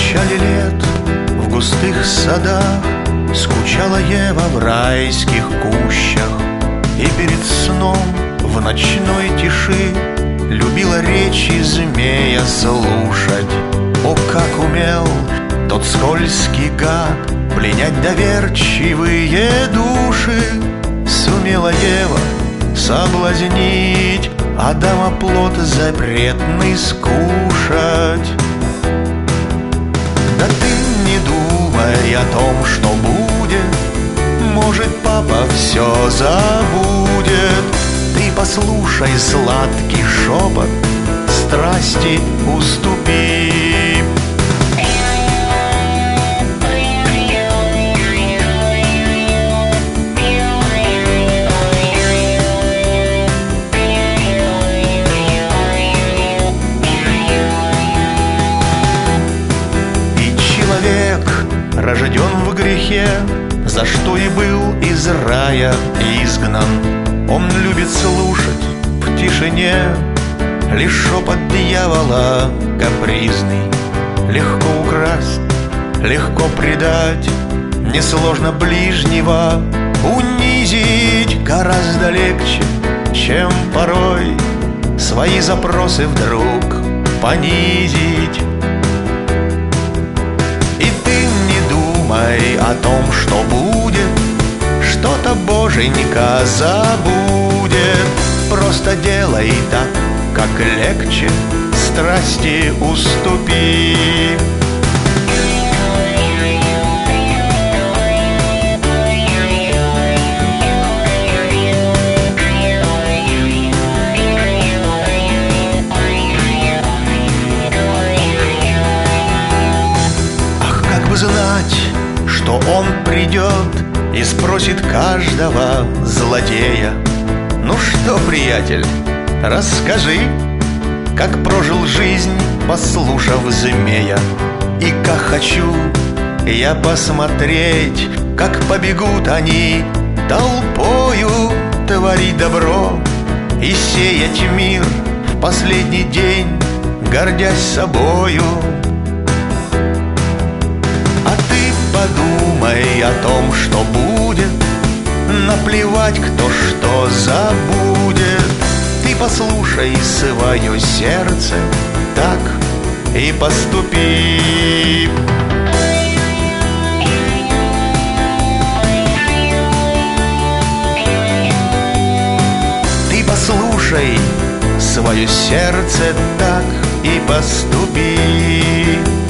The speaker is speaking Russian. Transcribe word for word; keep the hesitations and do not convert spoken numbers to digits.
печали лет в густых садах скучала Ева в райских кущах, и перед сном в ночной тиши любила речи змея слушать. О, как умел тот скользкий гад пленять доверчивые души! Сумела Ева соблазнить Адама плод запретный скушать. Да ты не думай о том, что будет, может, папа все забудет. Ты послушай сладкий шепот, страсти уступи. Рожден в грехе, за что и был из рая изгнан. Он любит слушать в тишине лишь шепот дьявола капризный. Легко украсть, легко предать, несложно ближнего унизить. Гораздо легче, чем порой свои запросы вдруг понизить. О том, что будет, что-то боженька забудет. Просто делай так, как легче, страсти уступи. Ах, как бы знать, что он придет и спросит каждого злодея: ну что, приятель, расскажи, как прожил жизнь, послушав змея. И как хочу я посмотреть, как побегут они толпою творить добро и сеять мир в последний день, гордясь собою. Подумай о том, что будет, наплевать, кто что забудет. Ты послушай свое сердце, так и поступи. Ты послушай свое сердце, так и поступи.